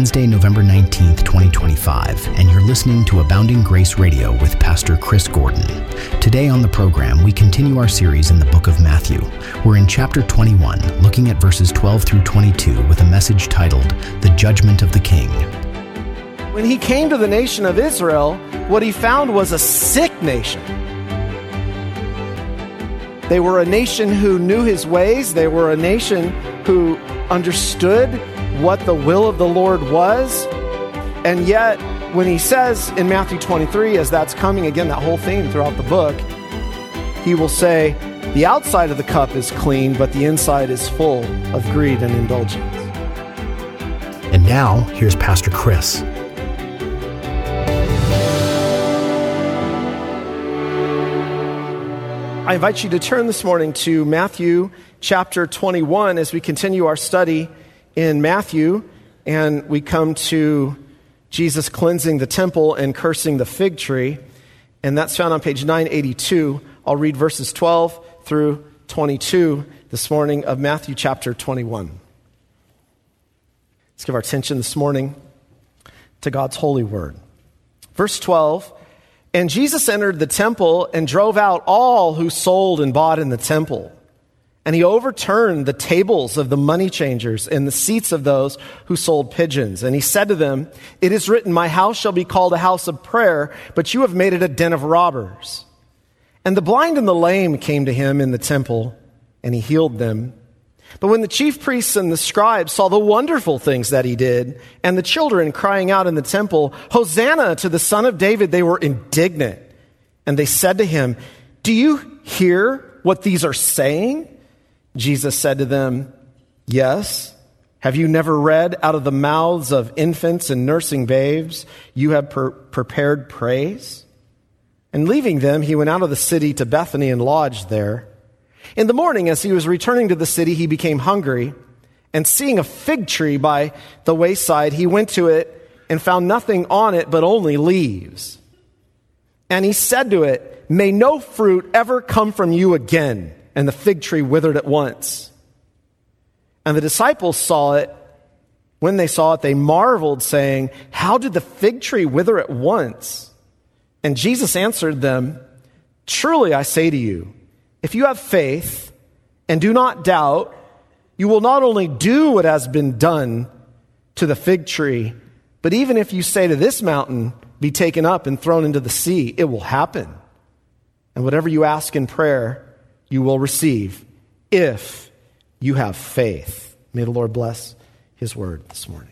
Wednesday, November 19th, 2025, and you're listening to Abounding Grace Radio with Pastor Chris Gordon. Today on the program, we continue our series in the book of Matthew. We're in chapter 21, looking at verses 12 through 22 with a message titled, The Judgment of the King. When he came to the nation of Israel, what he found was a sick nation. They were a nation who knew his ways. They were a nation who understood what the will of the Lord was. And yet, when he says in Matthew 23, as that's coming, again, that whole theme throughout the book, he will say, the outside of the cup is clean, but the inside is full of greed and indulgence. And now, here's Pastor Chris. I invite you to turn this morning to Matthew chapter 21 as we continue our study in Matthew, and we come to Jesus cleansing the temple and cursing the fig tree, and that's found on page 982. I'll read verses 12 through 22 this morning of Matthew chapter 21. Let's give our attention this morning to God's holy word. Verse 12, and Jesus entered the temple and drove out all who sold and bought in the temple. And he overturned the tables of the money changers and the seats of those who sold pigeons. And he said to them, it is written, my house shall be called a house of prayer, but you have made it a den of robbers. And the blind and the lame came to him in the temple, and he healed them. But when the chief priests and the scribes saw the wonderful things that he did, and the children crying out in the temple, Hosanna to the Son of David, they were indignant. And they said to him, do you hear what these are saying? Jesus said to them, yes. Have you never read, out of the mouths of infants and nursing babes, you have prepared praise? And leaving them, he went out of the city to Bethany and lodged there. In the morning, as he was returning to the city, he became hungry. And seeing a fig tree by the wayside, he went to it and found nothing on it but only leaves. And he said to it, may no fruit ever come from you again. And the fig tree withered at once. And the disciples saw it. When they saw it, they marveled, saying, how did the fig tree wither at once? And Jesus answered them, truly I say to you, if you have faith and do not doubt, you will not only do what has been done to the fig tree, but even if you say to this mountain, be taken up and thrown into the sea, it will happen. And whatever you ask in prayer, you will receive if you have faith. May the Lord bless his word this morning.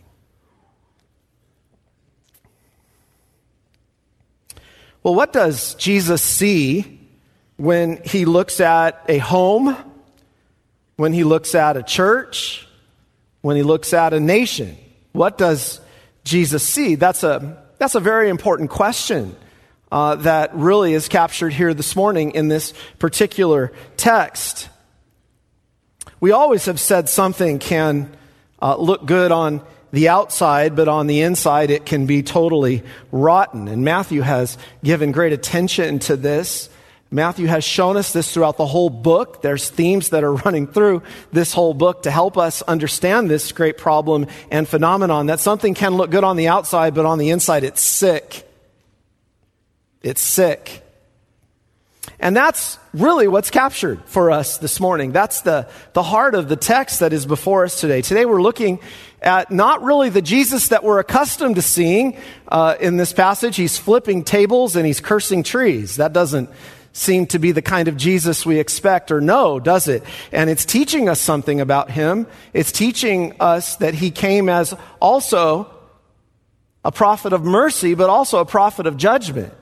Well, what does Jesus see when he looks at a home, when he looks at a church, when he looks at a nation? What does Jesus see? That's a very important question that really is captured here this morning in this particular text. We always have said something can look good on the outside, but on the inside it can be totally rotten. And Matthew has given great attention to this. Matthew has shown us this throughout the whole book. There's themes that are running through this whole book to help us understand this great problem and phenomenon, that something can look good on the outside, but on the inside it's sick. It's sick. And that's really what's captured for us this morning. That's the heart of the text that is before us today. Today we're looking at not really the Jesus that we're accustomed to seeing in this passage. He's flipping tables and he's cursing trees. That doesn't seem to be the kind of Jesus we expect or know, does it? And it's teaching us something about him. It's teaching us that he came as also a prophet of mercy, but also a prophet of judgment.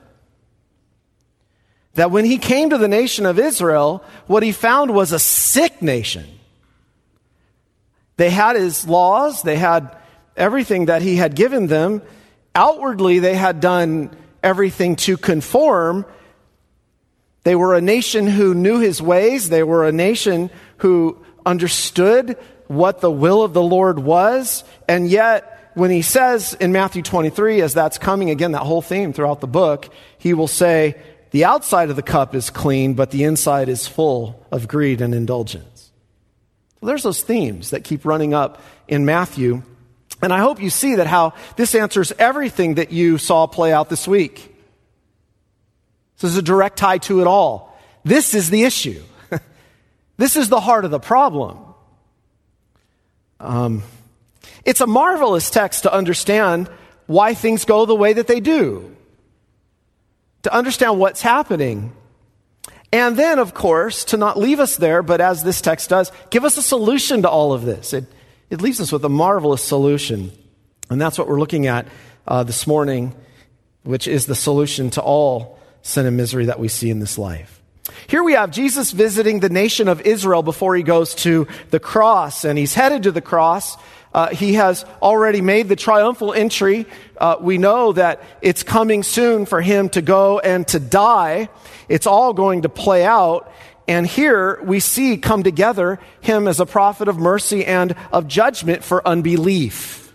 That when he came to the nation of Israel, what he found was a sick nation. They had his laws, they had everything that he had given them. Outwardly, they had done everything to conform. They were a nation who knew his ways. They were a nation who understood what the will of the Lord was. And yet, when he says in Matthew 23, as that's coming, again, that whole theme throughout the book, he will say, the outside of the cup is clean, but the inside is full of greed and indulgence. Well, there's those themes that keep running up in Matthew. And I hope you see that how this answers everything that you saw play out this week. This is a direct tie to it all. This is the issue. This is the heart of the problem. It's a marvelous text to understand why things go the way that they do, to understand what's happening. And then, of course, to not leave us there, but as this text does, give us a solution to all of this. It leaves us with a marvelous solution. And that's what we're looking at this morning, which is the solution to all sin and misery that we see in this life. Here we have Jesus visiting the nation of Israel before he goes to the cross, and he's headed to the cross. He has already made the triumphal entry. We know that it's coming soon for him to go and to die. It's all going to play out. And here we see come together him as a prophet of mercy and of judgment for unbelief.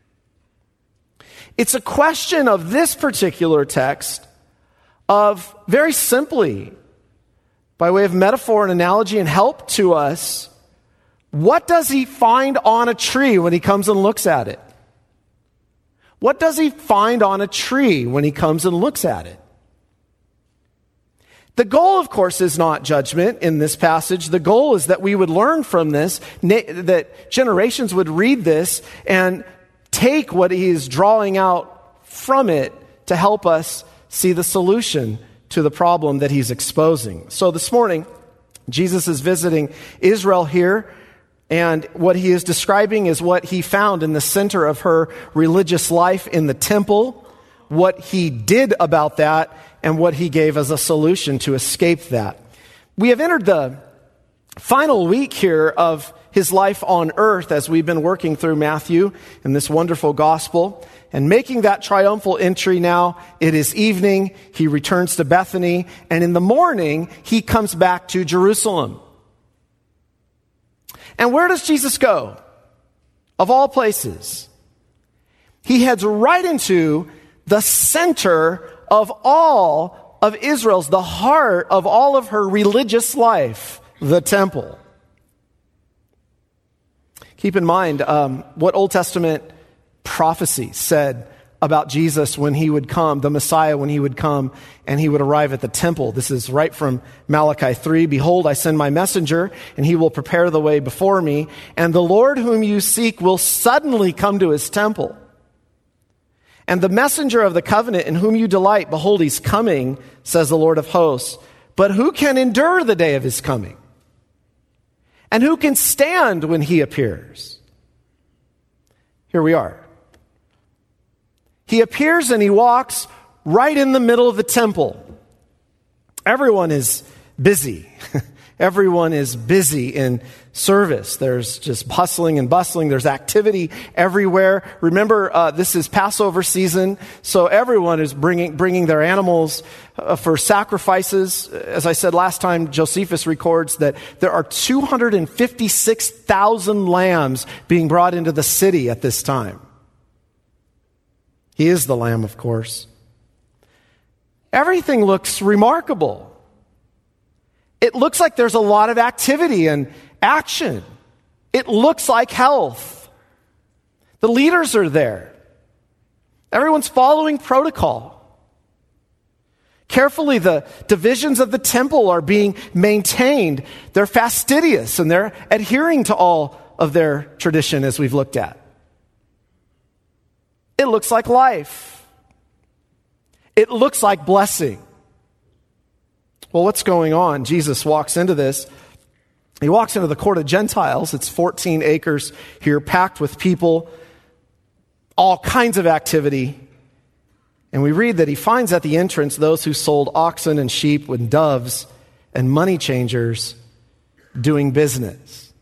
It's a question of this particular text of, very simply, by way of metaphor and analogy and help to us, what does he find on a tree when he comes and looks at it? What does he find on a tree when he comes and looks at it? The goal, of course, is not judgment in this passage. The goal is that we would learn from this, that generations would read this and take what he is drawing out from it to help us see the solution to the problem that he's exposing. So this morning, Jesus is visiting Israel here, and what he is describing is what he found in the center of her religious life in the temple, what he did about that, and what he gave as a solution to escape that. We have entered the final week here of his life on earth as we've been working through Matthew in this wonderful gospel. And making that triumphal entry now, it is evening, he returns to Bethany, and in the morning, he comes back to Jerusalem. And where does Jesus go? Of all places, he heads right into the center of all of Israel's, the heart of all of her religious life, the temple. Keep in mind what Old Testament prophecy said about Jesus when he would come, the Messiah when he would come and he would arrive at the temple. This is right from Malachi 3. Behold, I send my messenger and he will prepare the way before me. And the Lord whom you seek will suddenly come to his temple. And the messenger of the covenant in whom you delight, behold, he's coming, says the Lord of hosts. But who can endure the day of his coming? And who can stand when he appears? Here we are. He appears and he walks right in the middle of the temple. Everyone is busy. Everyone is busy in service. There's just hustling and bustling. There's activity everywhere. Remember, this is Passover season, so everyone is bringing their animals for sacrifices. As I said last time, Josephus records that there are 256,000 lambs being brought into the city at this time. He is the Lamb, of course. Everything looks remarkable. It looks like there's a lot of activity and action. It looks like health. The leaders are there. Everyone's following protocol. Carefully, the divisions of the temple are being maintained. They're fastidious and they're adhering to all of their tradition, as we've looked at. It looks like life. It looks like blessing. Well, what's going on? Jesus walks into this. He walks into the court of Gentiles. It's 14 acres here, packed with people, all kinds of activity. And we read that he finds at the entrance those who sold oxen and sheep with doves and money changers doing business.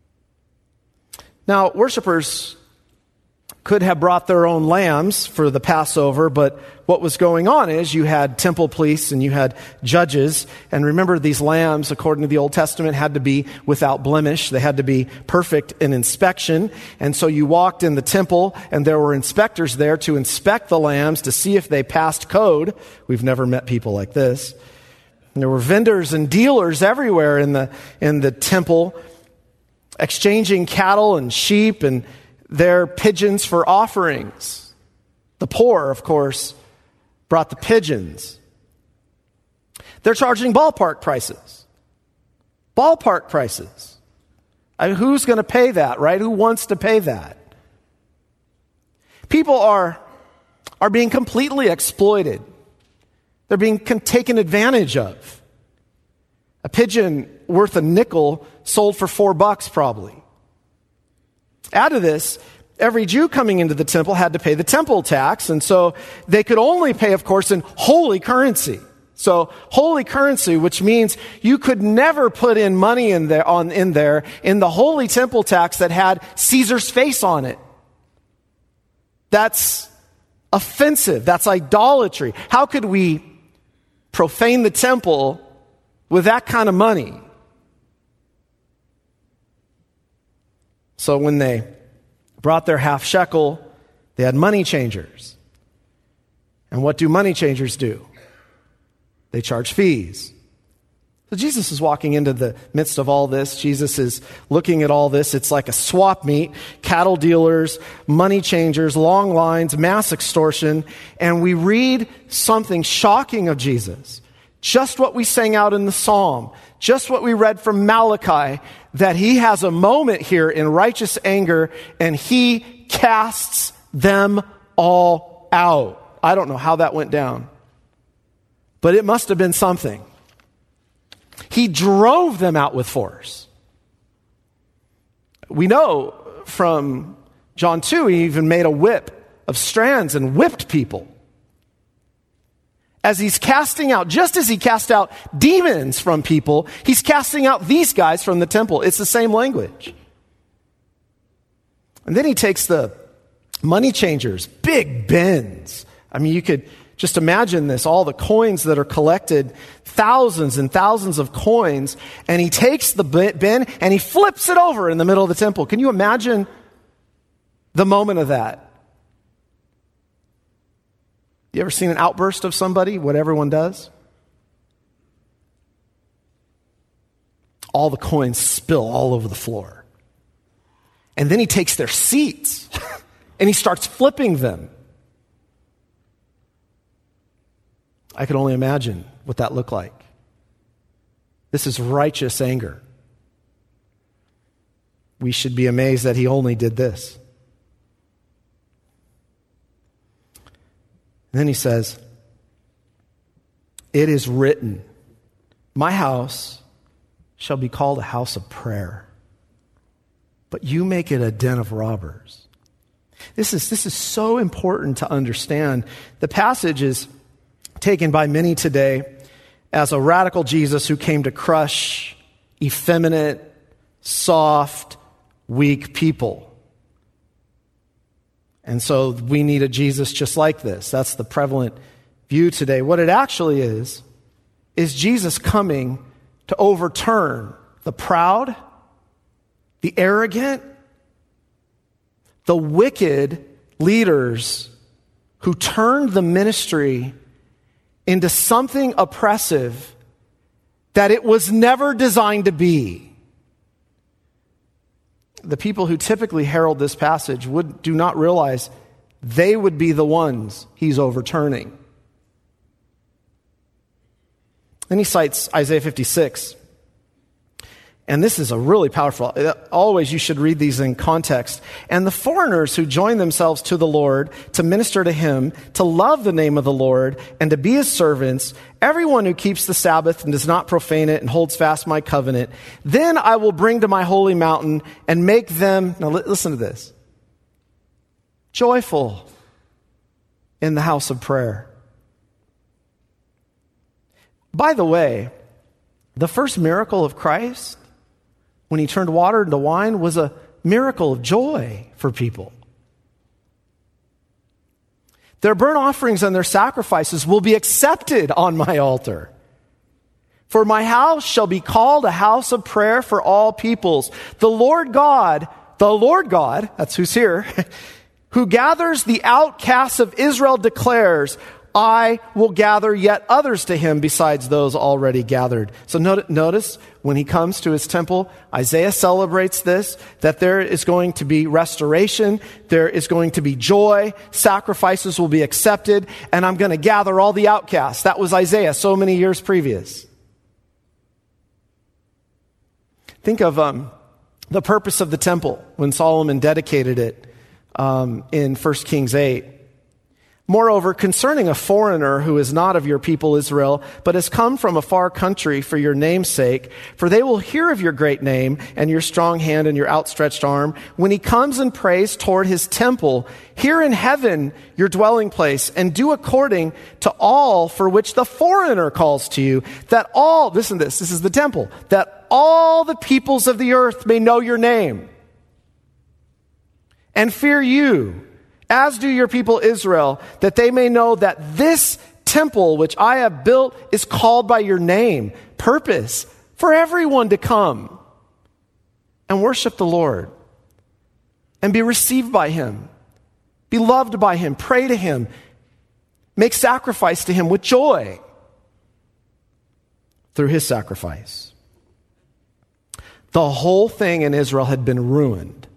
Now, worshipers could have brought their own lambs for the Passover, but what was going on is you had temple police and you had judges. And remember, these lambs, according to the Old Testament, had to be without blemish. They had to be perfect in inspection. And so you walked in the temple and there were inspectors there to inspect the lambs to see if they passed code. We've never met people like this. And there were vendors and dealers everywhere in the temple, exchanging cattle and sheep and their pigeons for offerings. The poor, of course, brought the pigeons. They're charging ballpark prices. Ballpark prices. I mean, who's going to pay that, right? Who wants to pay that? People are being completely exploited. They're being taken advantage of. A pigeon worth a nickel sold for $4 probably. Add to this, every Jew coming into the temple had to pay the temple tax, and so they could only pay, of course, in holy currency. So holy currency, which means you could never put in money in the holy temple tax that had Caesar's face on it. That's offensive. That's idolatry. How could we profane the temple with that kind of money? So when they brought their half shekel, they had money changers. And what do money changers do? They charge fees. So Jesus is walking into the midst of all this. Jesus is looking at all this. It's like a swap meet, cattle dealers, money changers, long lines, mass extortion. And we read something shocking of Jesus. Just what we sang out in the Psalm, just what we read from Malachi, that he has a moment here in righteous anger and he casts them all out. I don't know how that went down, but it must have been something. He drove them out with force. We know from John 2, he even made a whip of strands and whipped people. As he's casting out, just as he cast out demons from people, he's casting out these guys from the temple. It's the same language. And then he takes the money changers, big bins. I mean, you could just imagine this, all the coins that are collected, thousands and thousands of coins, and he takes the bin and he flips it over in the middle of the temple. Can you imagine the moment of that? You ever seen an outburst of somebody, what everyone does? All the coins spill all over the floor. And then he takes their seats and he starts flipping them. I can only imagine what that looked like. This is righteous anger. We should be amazed that he only did this. And then he says, "It is written, my house shall be called a house of prayer, but you make it a den of robbers." This is so important to understand. The passage is taken by many today as a radical Jesus who came to crush effeminate, soft, weak people. And so we need a Jesus just like this. That's the prevalent view today. What it actually is Jesus coming to overturn the proud, the arrogant, the wicked leaders who turned the ministry into something oppressive that it was never designed to be. The people who typically herald this passage do not realize they would be the ones he's overturning. Then he cites Isaiah 56. And this is a really powerful, always you should read these in context. "And the foreigners who join themselves to the Lord to minister to him, to love the name of the Lord, and to be his servants, everyone who keeps the Sabbath and does not profane it and holds fast my covenant, then I will bring to my holy mountain and make them," now listen to this, "joyful in the house of prayer." By the way, the first miracle of Christ, when he turned water into wine, was a miracle of joy for people. Their burnt offerings and their sacrifices will be accepted on my altar. "For my house shall be called a house of prayer for all peoples. The Lord God, that's who's here, who gathers the outcasts of Israel declares, I will gather yet others to him besides those already gathered. So notice when he comes to his temple, Isaiah celebrates this, that there is going to be restoration, there is going to be joy, sacrifices will be accepted, and I'm going to gather all the outcasts. That was Isaiah so many years previous. Think of the purpose of the temple when Solomon dedicated it in 1 Kings 8. Moreover, concerning a foreigner who is not of your people Israel, but has come from a far country for your name's sake, for they will hear of your great name and your strong hand and your outstretched arm, when he comes and prays toward his temple, here in heaven your dwelling place, and do according to all for which the foreigner calls to you, that all, listen to this is the temple, that all the peoples of the earth may know your name and fear you, as do your people Israel, that they may know that this temple which I have built is called by your name, purpose for everyone to come and worship the Lord and be received by him, be loved by him, pray to him, make sacrifice to him with joy through his sacrifice. The whole thing in Israel had been ruined.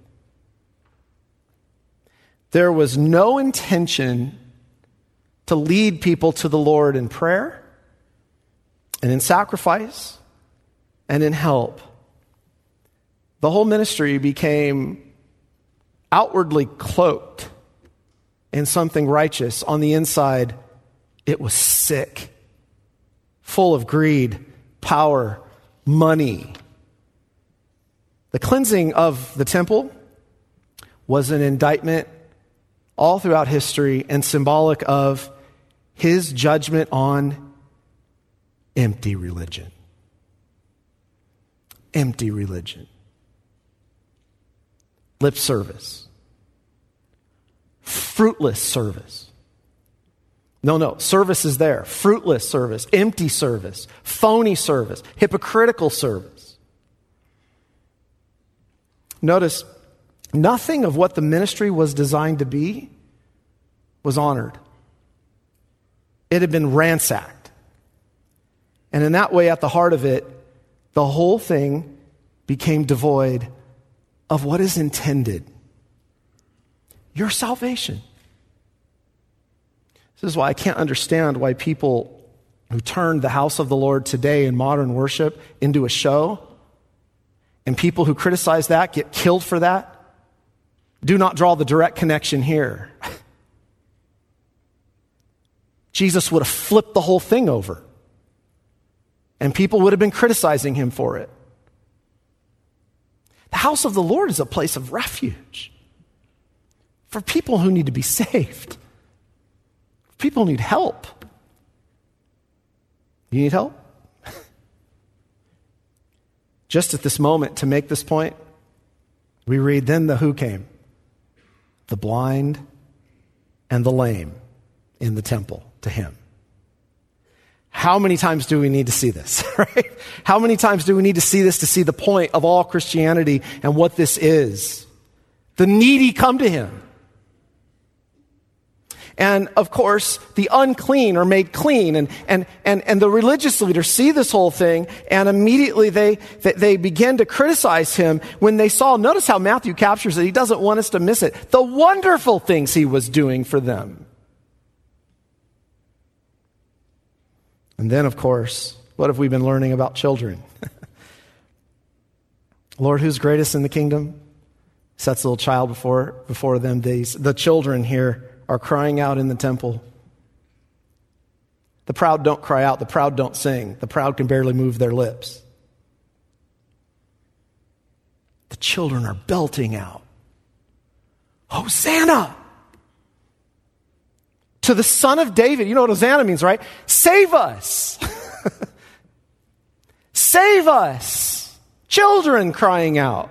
There was no intention to lead people to the Lord in prayer and in sacrifice and in help. The whole ministry became outwardly cloaked in something righteous. On the inside, it was sick, full of greed, power, money. The cleansing of the temple was an indictment all throughout history and symbolic of his judgment on empty religion. Empty religion. Lip service. Fruitless service. No, service is there. Fruitless service, empty service, phony service, hypocritical service. Notice, nothing of what the ministry was designed to be was honored. It had been ransacked. And in that way, at the heart of it, the whole thing became devoid of what is intended. Your salvation. This is why I can't understand why people who turned the house of the Lord today in modern worship into a show, and people who criticize that get killed for that, do not draw the direct connection here. Jesus would have flipped the whole thing over, and people would have been criticizing him for it. The house of the Lord is a place of refuge for people who need to be saved. People need help. You need help? Just at this moment, to make this point, we read, then the who came? The blind and the lame in the temple to him. How many times do we need to see this, right? How many times do we need to see this to see the point of all Christianity and what this is? The needy come to him. And of course, the unclean are made clean. And the religious leaders see this whole thing, and immediately they begin to criticize him when they saw, notice how Matthew captures it. He doesn't want us to miss it. The wonderful things he was doing for them. And then, of course, what have we been learning about children? Lord, who's greatest in the kingdom? Sets a little child before them. The children here are crying out in the temple. The proud don't cry out. The proud don't sing. The proud can barely move their lips. The children are belting out, Hosanna to the Son of David. You know what Hosanna means, right? Save us. Save us. Children crying out.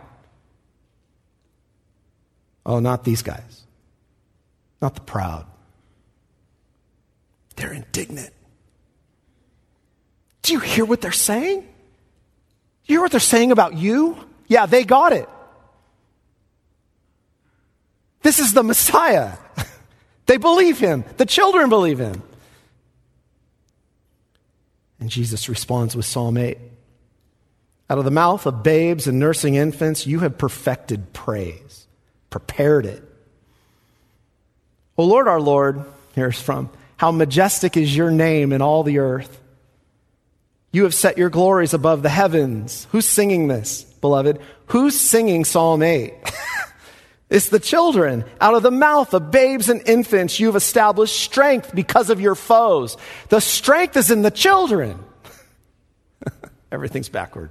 Oh, not these guys. Not the proud. They're indignant. Do you hear what they're saying? Do you hear what they're saying about you? Yeah, they got it. This is the Messiah. They believe him. The children believe him. And Jesus responds with Psalm 8. Out of the mouth of babes and nursing infants, you have perfected praise, prepared it. O Lord, our Lord, here's from, how majestic is your name in all the earth. You have set your glories above the heavens. Who's singing this, beloved? Who's singing Psalm 8? It's the children. Out of the mouth of babes and infants, you've established strength because of your foes. The strength is in the children. Everything's backward.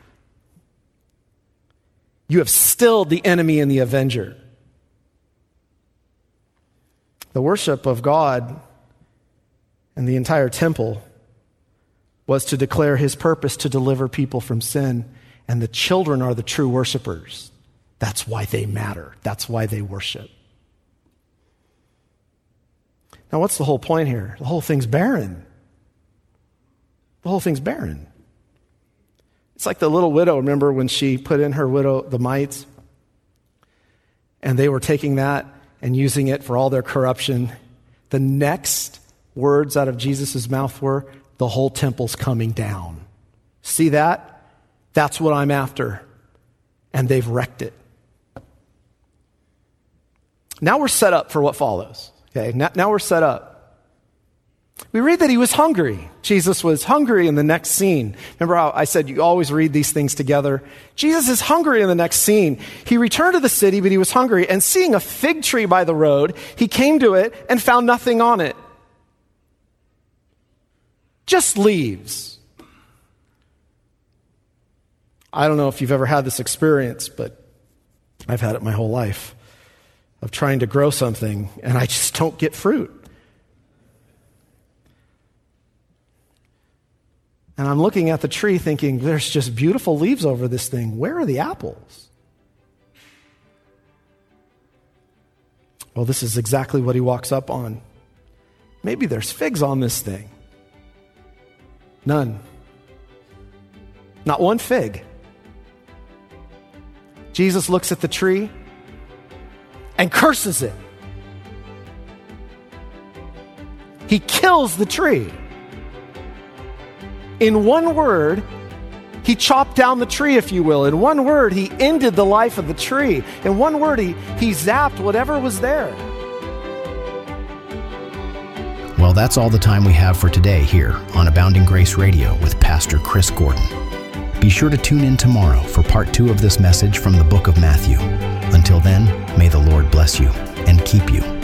You have stilled the enemy and the avenger. The worship of God and the entire temple was to declare his purpose to deliver people from sin. And the children are the true worshipers. That's why they matter. That's why they worship. Now, what's the whole point here? The whole thing's barren. The whole thing's barren. It's like the little widow, remember when she put in her widow the mites? And they were taking that and using it for all their corruption. The next words out of Jesus' mouth were, the whole temple's coming down. See that? That's what I'm after. And they've wrecked it. Now we're set up for what follows. Okay, now we're set up. We read that he was hungry. Jesus was hungry in the next scene. Remember how I said you always read these things together? Jesus is hungry in the next scene. He returned to the city, but he was hungry. And seeing a fig tree by the road, he came to it and found nothing on it. Just leaves. I don't know if you've ever had this experience, but I've had it my whole life of trying to grow something and I just don't get fruit. And I'm looking at the tree thinking, there's just beautiful leaves over this thing. Where are the apples? Well, this is exactly what he walks up on. Maybe there's figs on this thing. None. Not one fig. Jesus looks at the tree and curses it. He kills the tree. In one word, he chopped down the tree, if you will. In one word, he ended the life of the tree. In one word, he zapped whatever was there. Well, that's all the time we have for today here on Abounding Grace Radio with Pastor Chris Gordon. Be sure to tune in tomorrow for part 2 of this message from the book of Matthew. Until then, may the Lord bless you and keep you.